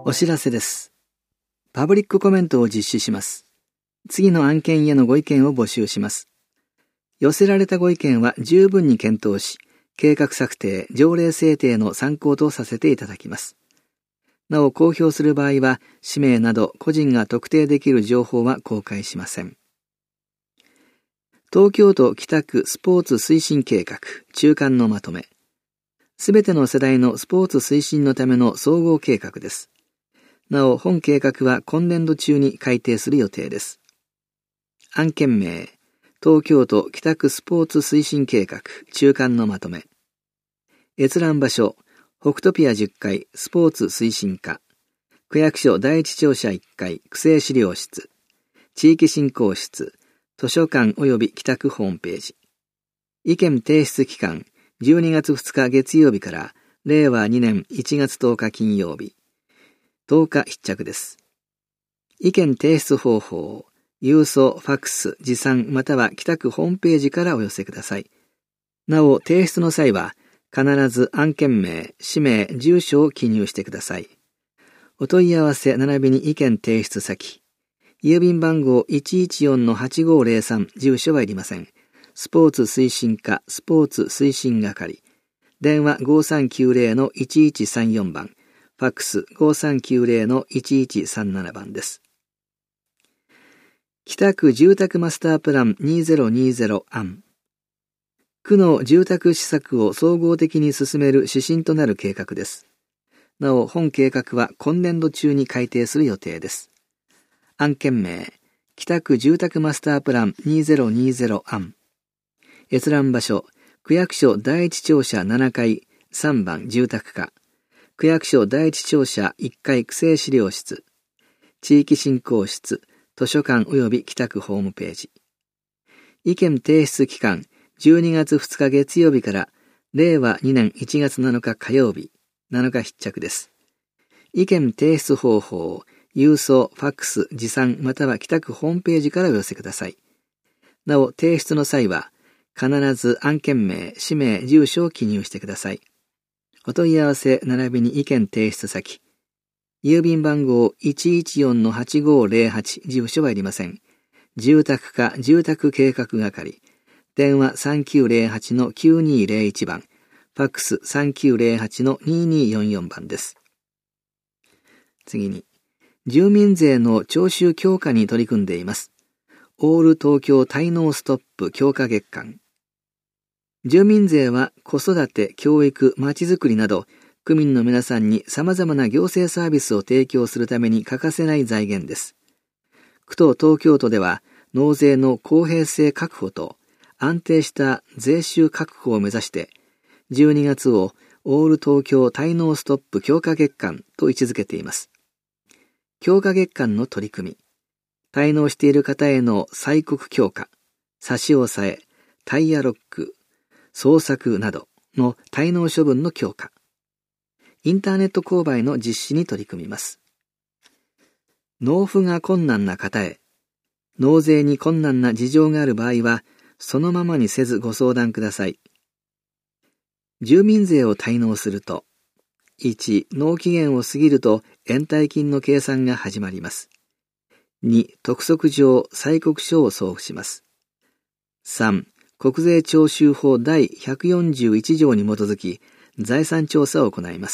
お知らせです。パブリックコメントを実施します。次の案件へのご意見を募集します。寄せられたご意見は十分に検討し、計画策定、条例制定の参考とさせていただきます。なお、公表する場合は、氏名など個人が特定できる情報は公開しません。東京都北区スポーツ推進計画、中間のまとめ。すべての世代のスポーツ推進のための総合計画です。なお、本計画は今年度中に改定する予定です。案件名、東京都北区スポーツ推進計画、中間のまとめ。閲覧場所、北トピア10階スポーツ推進課。区役所第一庁舎1階区政資料室。地域振興室。図書館及び北区ホームページ。意見提出期間、12月2日月曜日から令和2年1月10日金曜日。10日必着です。意見提出方法、郵送、ファックス、持参または北区ホームページからお寄せください。なお、提出の際は、必ず案件名、氏名、住所を記入してください。お問い合わせ並びに意見提出先。郵便番号 114-8503、住所はいりません。スポーツ推進課、スポーツ推進係。電話 5390-1134 番。ファックス 5390-1137 番です。北区住宅マスタープラン2020案。区の住宅施策を総合的に進める指針となる計画です。なお、本計画は今年度中に改定する予定です。案件名、北区住宅マスタープラン2020案。閲覧場所、区役所第一庁舎7階3番住宅課。区役所第一庁舎1階区政資料室。地域振興室、図書館及び北区ホームページ。意見提出期間、12月2日月曜日から令和2年1月7日火曜日、7日必着です。意見提出方法、郵送、ファックス、持参または北区ホームページからお寄せください。なお、提出の際は、必ず案件名、氏名、住所を記入してください。お問い合わせ並びに意見提出先。郵便番号 114-8508、住所はいりません。住宅課、住宅計画係。電話 3908-9201 番。ファックス 3908-2244 番です。次に、住民税の徴収強化に取り組んでいます。オール東京滞納ストップ強化月間。住民税は子育て、教育、まちづくりなど、区民の皆さんに様々な行政サービスを提供するために欠かせない財源です。区と東京都では、納税の公平性確保と安定した税収確保を目指して、12月をオール東京滞納ストップ強化月間と位置づけています。強化月間の取り組み。滞納している方への催告強化、差し押さえ、タイヤロック、捜索などの滞納処分の強化。インターネット購買の実施に取り組みます。納付が困難な方へ、納税に困難な事情がある場合は、そのままにせずご相談ください。住民税を滞納すると、1、納期限を過ぎると延滞金の計算が始まります。2、督促状、催告書を送付します。3、国税徴収法第141条に基づき、財産調査を行います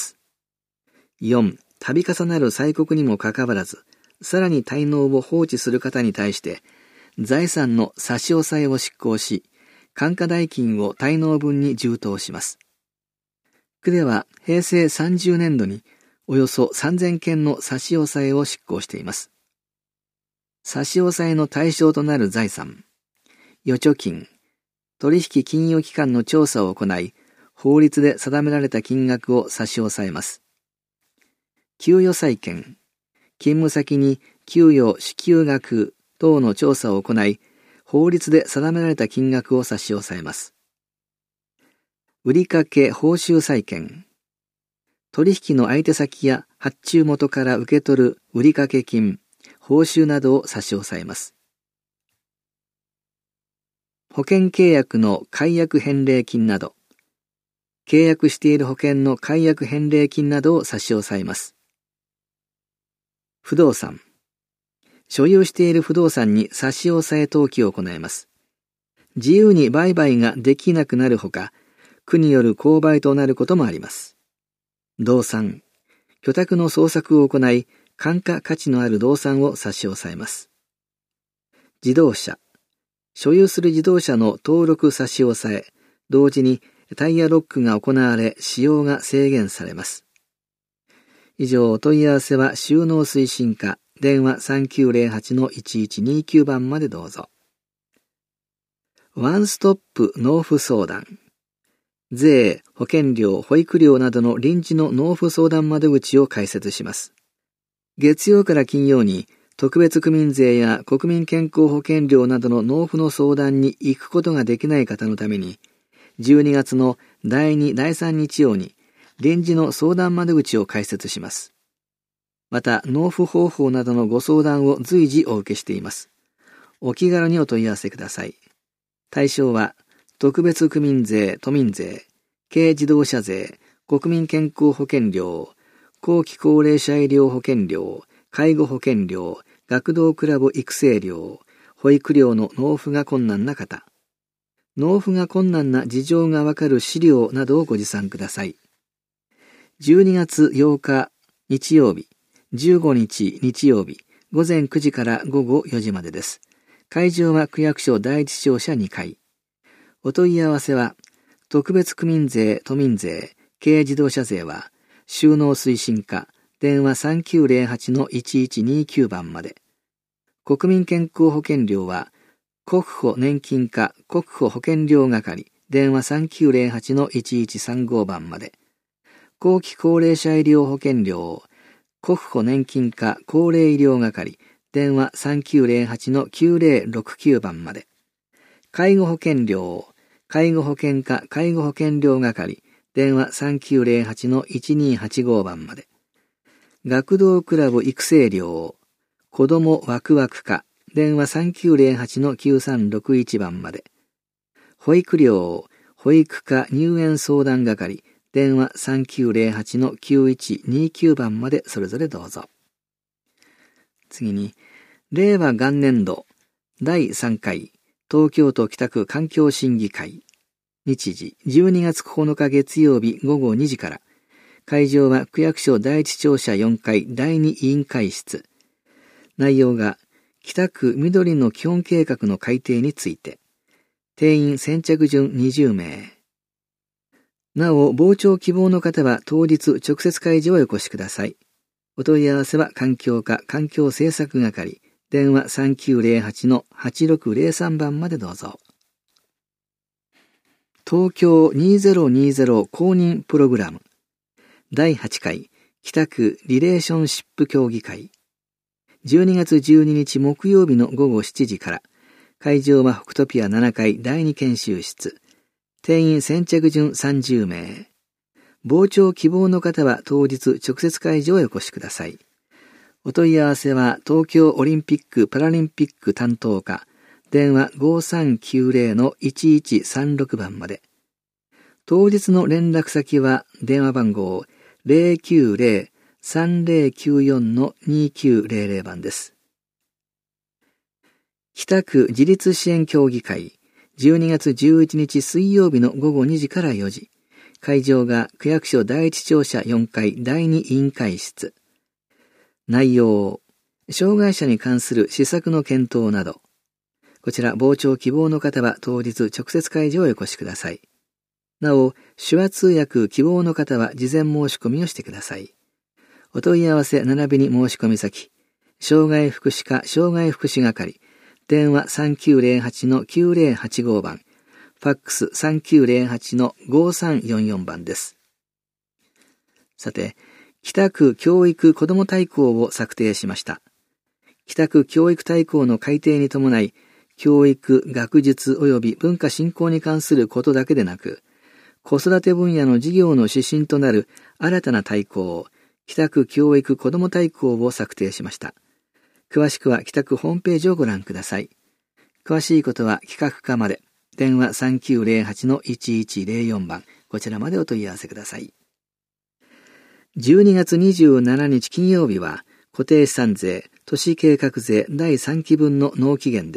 。4、度重なる催告にもかかわらず、さらに滞納を放置する方に対して、財産の差し押さえを執行し、換価代金を滞納分に充当します。区では平成30年度におよそ3000件の差し押さえを執行しています。差し押さえの対象となる財産、預貯金、取引金融機関の調査を行い、法律で定められた金額を差し押さえます。給与債権、勤務先に給与支給額等の調査を行い、法律で定められた金額を差し押さえます。売掛報酬債権、取引の相手先や発注元から受け取る売掛金、報酬などを差し押さえます。保険契約の解約返礼金など、契約している保険の解約返礼金などを差し押さえます。 不動産。所有している不動産に差し押さえ登記を行います。自由に売買ができなくなるほか、区による購買となることもあります。動産。居宅の捜索を行い、換価価値のある動産を差し押さえます。自動車。所有する自動車の登録差し押さえ、同時にタイヤロックが行われ、使用が制限されます。以上、お問い合わせは収納推進課、電話 3908-1129 番までどうぞ。ワンストップ納付相談。税、保険料、保育料などの臨時の納付相談窓口を開設します。月曜から金曜に特別区民税や国民健康保険料などの納付の相談に行くことができない方のために、12月の第2、第3日曜に臨時の相談窓口を開設します。また、納付方法などのご相談を随時お受けしています。お気軽にお問い合わせください。対象は、特別区民税、都民税、軽自動車税、国民健康保険料、後期高齢者医療保険料、介護保険料、学童クラブ育成料、保育料の納付が困難な方、納付が困難な事情がわかる資料などをご持参ください。12月8日日曜日、15日日曜日、午前9時から午後4時までです。会場は区役所第一庁舎2階。お問い合わせは、特別区民税、都民税、軽自動車税は、収納推進課、電話 3908-1129 番まで。国民健康保険料は、国保年金課国保保険料係、電話 3908-1135 番まで。後期高齢者医療保険料、国保年金課高齢医療係、電話 3908-9069 番まで。介護保険料、介護保険課介護保険料係、電話 3908-1285 番まで。学童クラブ育成料、子どもワクワク課、電話 3908-9361 番まで。保育料、保育課入園相談係、電話 3908-9129 番までそれぞれどうぞ。次に、令和元年度第3回東京都北区環境審議会。日時12月9日月曜日午後2時から。会場は区役所第一庁舎4階第2委員会室。内容が北区緑の基本計画の改定について。定員先着順20名。なお、傍聴希望の方は当日直接会場へお越しください。お問い合わせは環境課環境政策係、電話 3908-8603 番までどうぞ。東京2020公認プログラム第8回北区リレーションシップ協議会。12月12日木曜日の午後7時から。会場は北トピア7階第2研修室。定員先着順30名。傍聴希望の方は当日直接会場へお越しください。お問い合わせは東京オリンピック・パラリンピック担当課、電話 5390-1136 番まで。当日の連絡先は電話番号 090-3094-2900 番です。北区自立支援協議会、12月11日水曜日の午後2時から4時。会場が区役所第一庁舎4階第2委員会室。内容、障害者に関する施策の検討など。こちら傍聴希望の方は当日直接会場へお越しください。なお、手話通訳希望の方は事前申し込みをしてください。お問い合わせ並びに申し込み先、障害福祉課障害福祉係、電話 3908-9085 番、ファックス 3908-5344 番です。さて、北区教育子ども大綱を策定しました。北区教育大綱の改定に伴い、教育、学術及び文化振興に関することだけでなく、子育て分野の事業の指針となる新たな大綱、北区教育子ども大綱を策定しました。詳しくは北区ホームページをご覧ください。詳しいことは企画課まで、電話 3908-1104 番、こちらまでお問い合わせください。12月27日金曜日は、 固定資産税、都市計画税第3期分の納期限です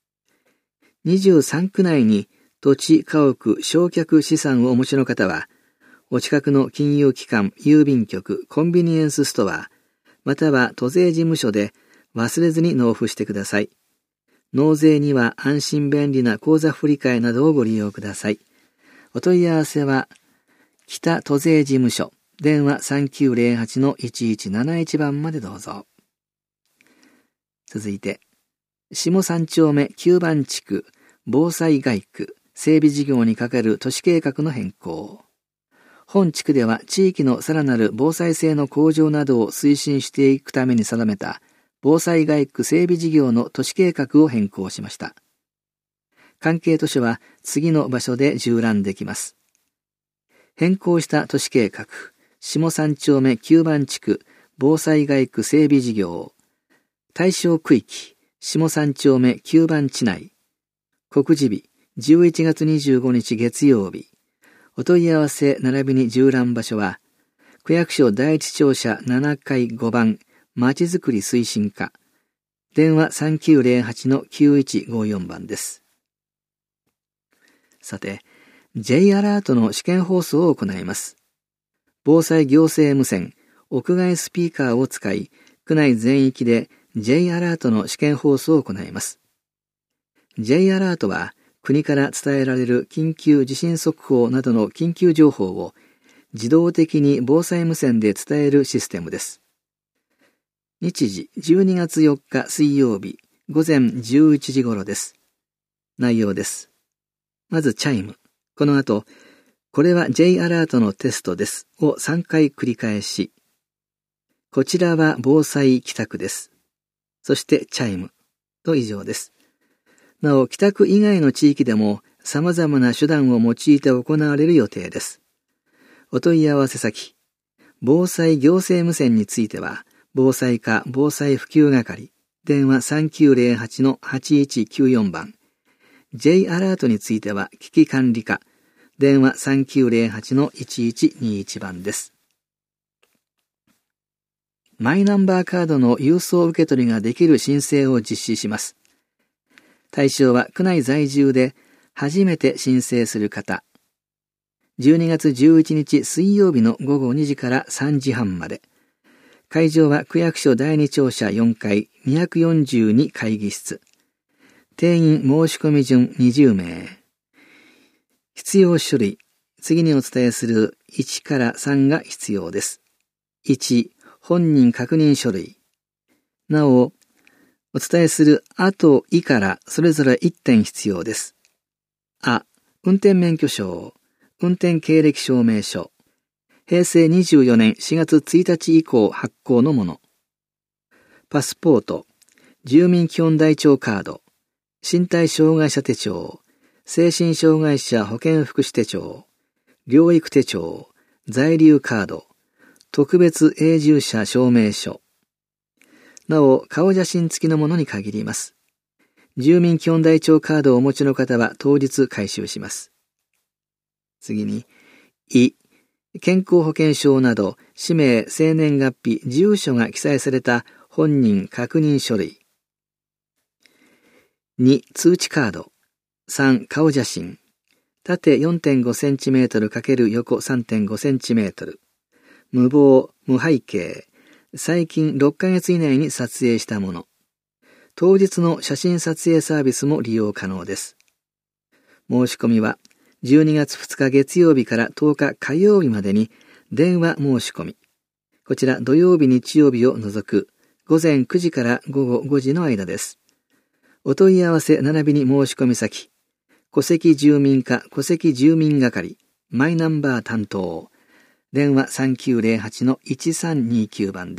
。23区内に土地、家屋、償却資産をお持ちの方は、お近くの金融機関、郵便局、コンビニエンスストア、または都税事務所で忘れずに納付してください。納税には安心便利な口座振替などをご利用ください。お問い合わせは、北都税事務所、電話 3908-1171 番までどうぞ。続いて、下3丁目9番地区、防災街区、整備事業にかかる都市計画の変更。本地区では地域のさらなる防災性の向上などを推進していくために定めた防災街区整備事業の都市計画を変更しました。関係都市は次の場所で縦覧できます。変更した都市計画、下3丁目9番地区防災街区整備事業、対象区域、下3丁目9番地内、告示日、11月25日月曜日、お問い合わせ並びに縦覧場所は、区役所第一庁舎7階5番、まちづくり推進課、電話 3908-9154 番です。さて、J アラートの試験放送を行います。防災行政無線、屋外スピーカーを使い、区内全域で J アラートの試験放送を行います。J アラートは、国から伝えられる緊急地震速報などの緊急情報を自動的に防災無線で伝えるシステムです。日時12月4日水曜日午前11時頃です。内容です。まずチャイム。この後、これは J アラートのテストですを3回繰り返し、こちらは防災帰宅です。そしてチャイムと以上です。なお、帰宅以外の地域でも様々な手段を用いて行われる予定です。お問い合わせ先、防災行政無線については、防災課防災普及係、電話 3908-8194 番、J アラートについては危機管理課、電話 3908-1121 番です。マイナンバーカードの郵送受け取りができる申請を実施します。対象は区内在住で初めて申請する方。12月11日水曜日の午後2時から3時半まで。会場は区役所第2庁舎4階242会議室。定員申込順20名。必要書類。次にお伝えする1から3が必要です。1、本人確認書類。なお、お伝えするあといからそれぞれ1点必要です。あ、運転免許証、運転経歴証明書、平成24年4月1日以降発行のもの。パスポート、住民基本台帳カード、身体障害者手帳、精神障害者保健福祉手帳、療育手帳、在留カード、特別永住者証明書。なお、顔写真付きのものに限ります。住民基本台帳カードをお持ちの方は当日回収します。次に、健康保険証など、氏名、生年月日、住所が記載された本人確認書類。2、通知カード。3、顔写真。縦 4.5cm× 横 3.5cm。無謀、無背景。最近6ヶ月以内に撮影したもの。当日の写真撮影サービスも利用可能です。申し込みは12月2日月曜日から10日火曜日までに電話申し込み。こちら土曜日日曜日を除く午前9時から午後5時の間です。お問い合わせ並びに申し込み先。戸籍住民課戸籍住民係マイナンバー担当。電話 3908-1329 番です。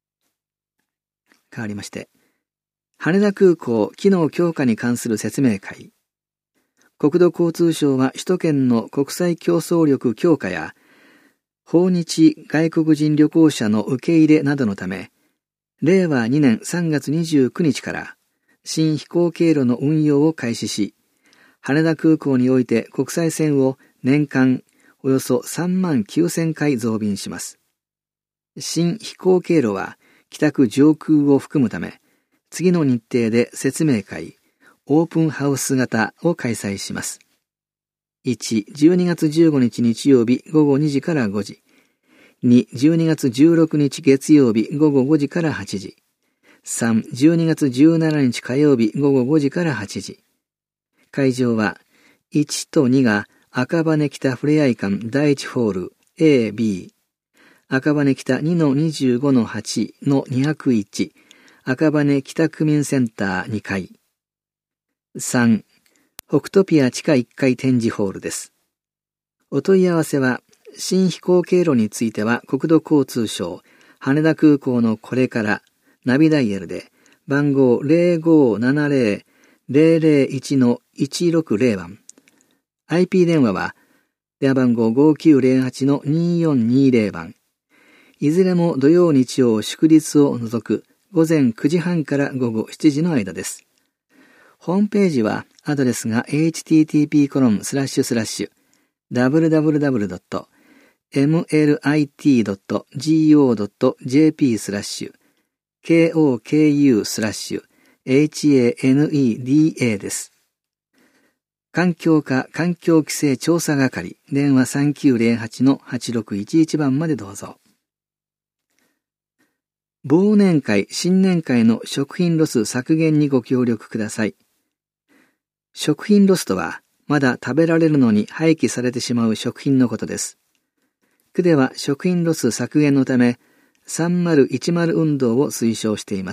変わりまして、羽田空港機能強化に関する説明会。国土交通省は首都圏の国際競争力強化や、訪日外国人旅行者の受け入れなどのため、令和2年3月29日から新飛行経路の運用を開始し、羽田空港において国際線を年間およそ3万9000回増便します。新飛行経路は北区上空を含むため、次の日程で説明会、オープンハウス型を開催します。1、12月15日日曜日午後2時から5時。2、12月16日月曜日午後5時から8時。3、12月17日火曜日午後5時から8時。会場は、1と2が赤羽北ふれあい館第1ホール A、B。赤羽北2-25-8-201。赤羽北区民センター2階。3、北トピア地下1階展示ホールです。お問い合わせは、新飛行経路については国土交通省羽田空港のこれからナビダイヤルで番号 0570-001-160 番。IP 電話は電話番号 5908-2420 番。いずれも土曜日曜祝日を除く午前9時半から午後7時の間です。ホームページはアドレスが http://www.mlit.go.jp/koku/haneda です。環境課環境規制調査係電話 3908-8611 番までどうぞ。忘年会、新年会の食品ロス削減にご協力ください。食品ロスとは、まだ食べられるのに廃棄されてしまう食品のことです。区では食品ロス削減のため、3010運動を推奨しています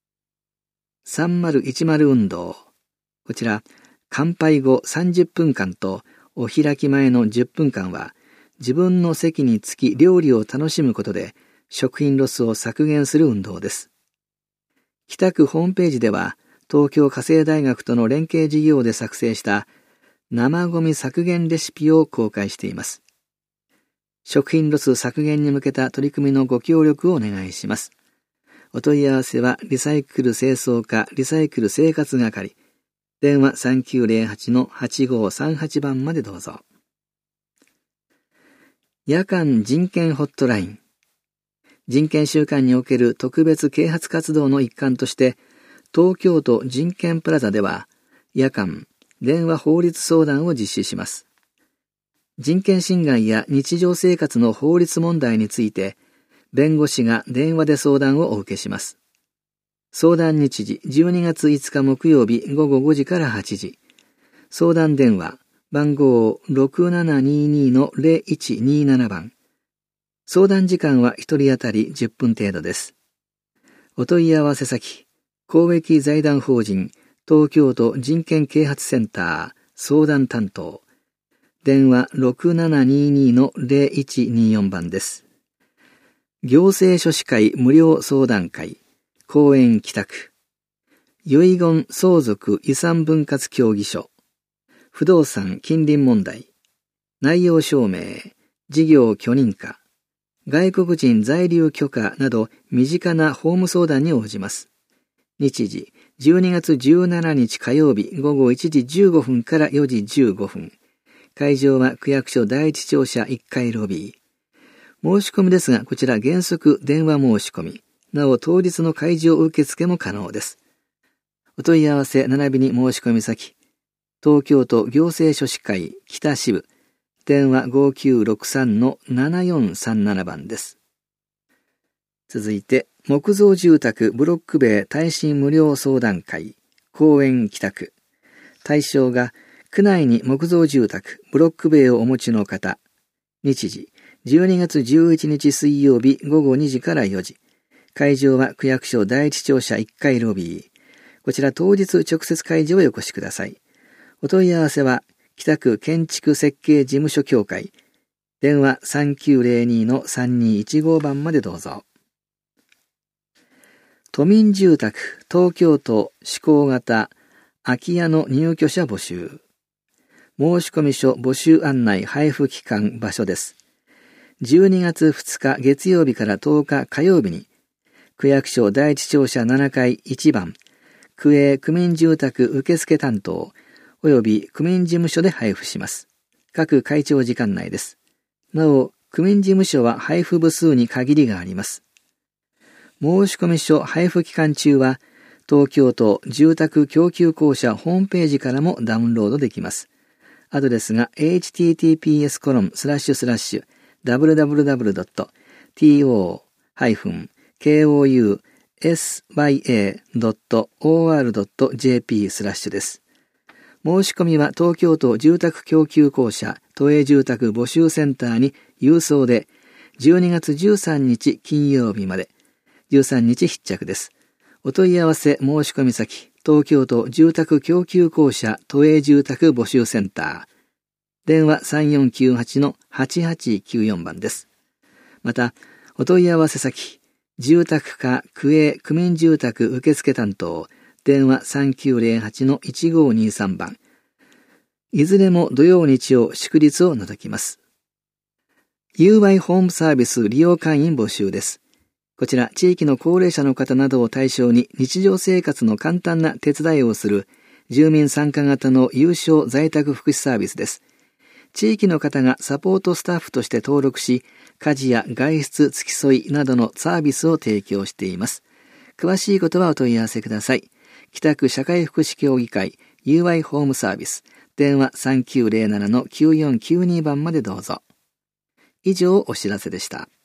。3010運動。こちら、乾杯後30分間とお開き前の10分間は、自分の席につき料理を楽しむことで、食品ロスを削減する運動です。北区ホームページでは、東京家政大学との連携事業で作成した生ゴミ削減レシピを公開しています。食品ロス削減に向けた取り組みのご協力をお願いします。お問い合わせはリサイクル清掃課リサイクル生活係電話 3908-8538 番までどうぞ。夜間人権ホットライン。人権週間における特別啓発活動の一環として東京都人権プラザでは夜間電話法律相談を実施します。人権侵害や日常生活の法律問題について弁護士が電話で相談をお受けします。相談日時12月5日木曜日午後5時から8時。相談電話番号 6722-0127 番。相談時間は1人当たり10分程度です。お問い合わせ先公益財団法人東京都人権啓発センター相談担当電話 6722-0124 番です。行政書士会無料相談会公園北区遺言相続遺産分割協議所不動産近隣問題内容証明事業許認可外国人在留許可など身近な法務相談に応じます。日時、12月17日火曜日午後1時15分から4時15分。会場は区役所第一庁舎1階ロビー。申し込みですが、こちら原則電話申し込み。なお当日の会場受付も可能です。お問い合わせ並びに申し込み先。東京都行政書士会北支部。電話 5963-7437 番です。続いて、木造住宅ブロック塀耐震無料相談会、公園北区。対象が、区内に木造住宅ブロック塀をお持ちの方。日時、12月11日水曜日午後2時から4時。会場は区役所第一庁舎1階ロビー。こちら当日直接会場へお越しください。お問い合わせは、北区建築設計事務所協会電話 3902-3215 番までどうぞ。都民住宅東京都施行型空き家の入居者募集申込書募集案内配布期間場所です。12月2日月曜日から10日火曜日に区役所第一庁舎7階1番区営区民住宅受付担当および区民事務所で配布します。各会長時間内です。なお、区民事務所は配布部数に限りがあります。 申込書配布期間中は、東京都住宅供給公社ホームページからもダウンロードできます。アドレスが https://www.tousya.or.jp/ です。申し込みは東京都住宅供給公社都営住宅募集センターに郵送で12月13日金曜日まで、13日必着です。お問い合わせ申し込み先、東京都住宅供給公社都営住宅募集センター。電話 3498-8894 番です。また、お問い合わせ先、住宅課区営区民住宅受付担当、電話 3908-1523 番。いずれも土曜日曜祝日を除きます。UI ホームサービス利用会員募集です。こちら、地域の高齢者の方などを対象に日常生活の簡単な手伝いをする住民参加型の有償在宅福祉サービスです。地域の方がサポートスタッフとして登録し、家事や外出付き添いなどのサービスを提供しています。詳しいことはお問い合わせください。北区社会福祉協議会 UI ホームサービス。電話 3907-9492 番までどうぞ。以上お知らせでした。